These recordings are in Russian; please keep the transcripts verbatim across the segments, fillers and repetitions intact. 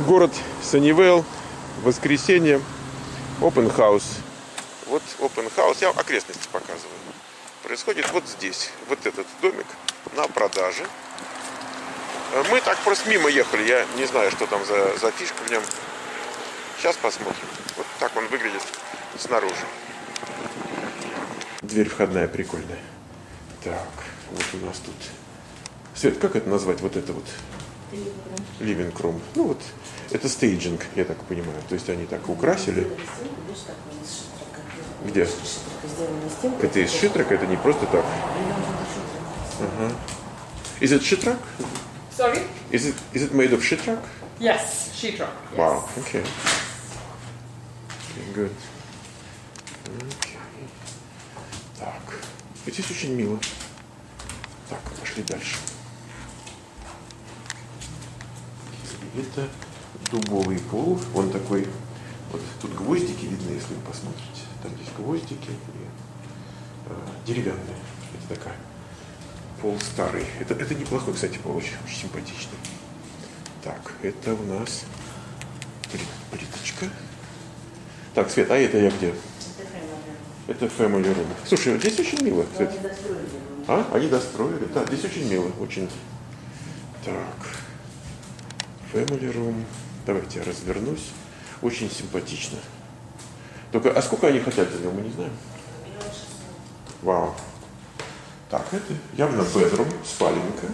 Город Саннивейл, воскресенье, open house. Вот open house, я окрестности показываю. Происходит вот здесь, вот этот домик на продаже. Мы так просто мимо ехали, я не знаю, что там за, за фишка в нем. Сейчас посмотрим. Вот так он выглядит снаружи. Дверь входная прикольная. Так, вот у нас тут... Свет, как это назвать, вот это вот? Living room. Ну вот, это стейджинг, я так понимаю. То есть они так украсили. Где? Это из шитрака, это не просто так. Ага. Is it sheetrock? Sorry? Is it is it made of sheetrock? Yes, sheetrock. Yes. Wow. Okay. Okay, good. Okay. Так. Здесь очень мило. Так, пошли дальше. Это дубовый пол. Он такой. Вот тут гвоздики видны, если вы посмотрите. Там здесь гвоздики и э, деревянные. Это такая. Пол старый. Это, это неплохой, кстати, пол, очень, очень симпатичный. Так, это у нас плиточка. Так, Свет, а это я где? Это family room. Слушай, вот здесь очень мило, Свет. А? Они достроили? Да, здесь очень мило, очень. Так. Family room. Давайте я развернусь. Очень симпатично. Только, а сколько они хотят за него, мы не знаем? Вау. Так, это явно bedroom, спаленка.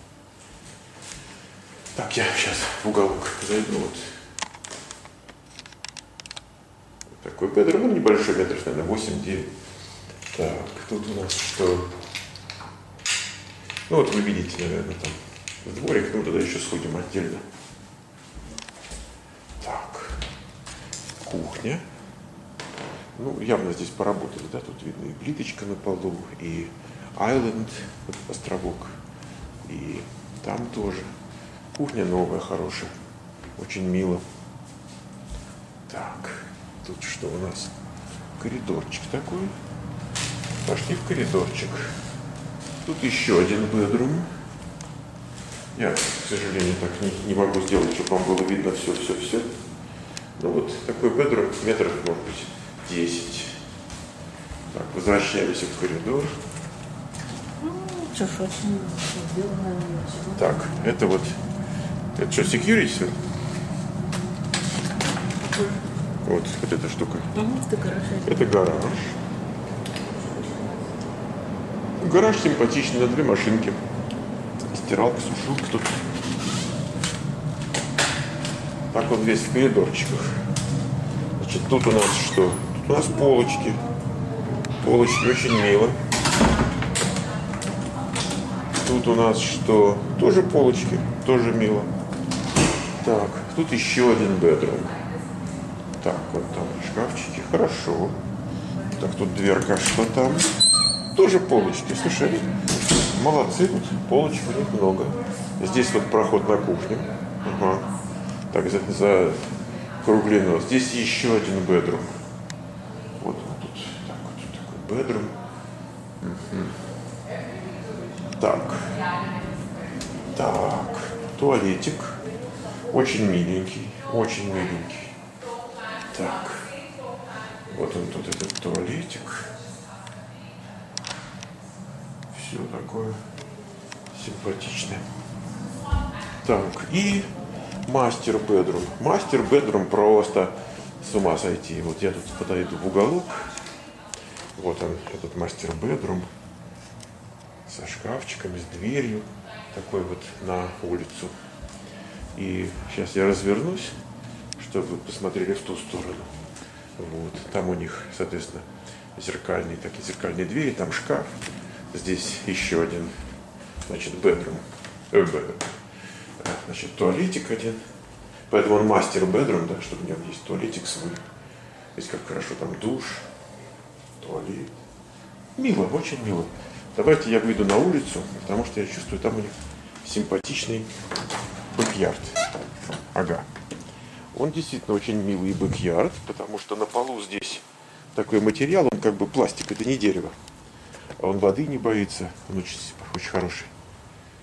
Так, я сейчас в уголок зайду. Вот. Такой bedroom, ну небольшой, метров, наверное, восемь-девять. Так, тут у нас что? Ну вот вы видите, наверное, там дворик, ну тогда еще сходим отдельно. Так, кухня. Ну, явно здесь поработали, да, тут видно и плиточка на полу, и Island, вот островок, и там тоже. Кухня новая, хорошая, очень мило. Так, тут что у нас? Коридорчик такой. Пошли в коридорчик. Тут еще один bedroom. Я, к сожалению, так не, не могу сделать, чтобы вам было видно все-все-все. Ну вот такой bedroom, метров, может быть, десять. Так, возвращаемся в коридор. Так, это вот, это что, security? Вот, вот эта штука. Это гараж. Гараж симпатичный, на две машинки. Стиралка, сушилка тут. Так вот весь в коридорчиках. Значит, тут у нас что? Тут у нас полочки. Полочки очень мило. Тут у нас что? Тоже полочки, тоже мило. Так, тут еще один bedroom. Так, вот там шкафчики, хорошо. Так, тут дверка, что там? Тоже полочки, слушай, молодцы, тут полочек у них много. Здесь вот проход на кухню. Ага. Так, за, за круглину. Здесь еще один bedroom. Вот он тут, так, вот тут такой bedroom. Угу. Так. Так. Туалетик. Очень миленький. Очень миленький. Так. Вот он тут, этот туалетик. Все такое симпатичное. Так. И мастер бедрум. Мастер бедрум просто с ума сойти. Вот я тут подойду в уголок. Вот он, этот мастер бедрум. Со шкафчиками, с дверью, такой вот на улицу. И сейчас я развернусь, чтобы вы посмотрели в ту сторону. Вот. Там у них, соответственно, зеркальные, такие зеркальные двери, там шкаф. Здесь еще один, значит, bedroom. Э, значит, туалетик один. Поэтому он мастер bedroom, да, чтобы у него есть туалетик свой. Здесь как хорошо, там душ, туалет. Мило, очень мило. Давайте я выйду на улицу, потому что я чувствую, там у них симпатичный бэк-ярд. Ага. Он действительно очень милый бэк-ярд, потому что на полу здесь такой материал, он как бы пластик, это не дерево. А он воды не боится, он очень, очень хороший.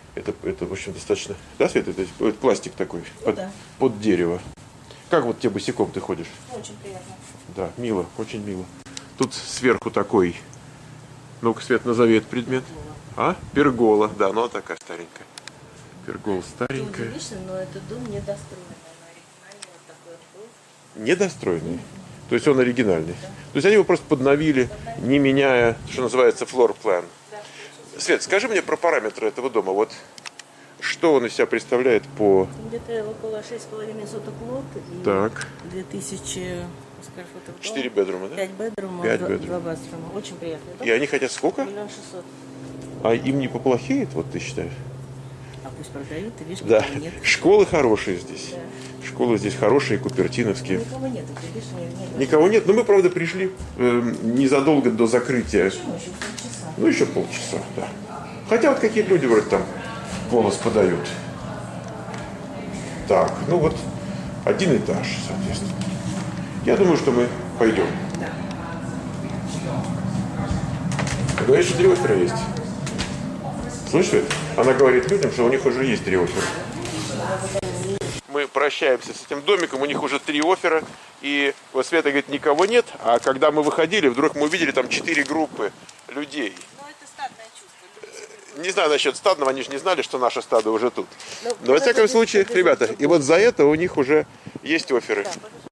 Это, это, в общем, достаточно... Да, Свет, это, это пластик такой, Ну, под, да. под дерево. Как вот тебе босиком ты ходишь? Очень приятно. Да, мило, очень мило. Тут сверху такой... Ну-ка, Свет, назови этот предмет. А? Пергола. Да, ну она такая старенькая. Пергола Ты старенькая. удивишься, но этот дом недостроенный. На оригинале вот такой вот был. Недостроенный. То есть он оригинальный. То есть они его просто подновили, не меняя, что называется, флор-план. Свет, скажи мне про параметры этого дома. Вот что он из себя представляет по... Где-то около шесть с половиной соток лот и Так. две тысячи сквер-футов дом. Четыре бедрuma, да? Пять бедрумов, Пять два, бедрум. два баструма. Очень приятный дом. И они хотят сколько? Миллион шестьсот. А им не поплохеет, вот ты считаешь? А пусть продают, ты видишь, Да. никого нет. Школы хорошие здесь. Да. Школы здесь хорошие, купертиновские. Никого нет, ты видишь, нет. Никого нет, но мы, правда, пришли э, незадолго до закрытия. Почему еще полчаса? Ну, еще полчаса, да. Хотя вот какие-то люди вроде там голос подают. Так, ну вот один этаж, соответственно. Я думаю, что мы пойдем. Говорит, что три оффера есть. Слышишь, Свет? Она говорит людям, что у них уже есть три оффера. Мы прощаемся с этим домиком, у них уже три оффера. И вот Света говорит, никого нет. А когда мы выходили, вдруг мы увидели там четыре группы людей. Ну, это стадное чувство. Не знаю насчет стадного, они же не знали, что наше стадо уже тут. Ну, Но во всяком подожди, случае, подожди, ребята, подожди. и вот за это у них уже есть офферы. Да, подожди.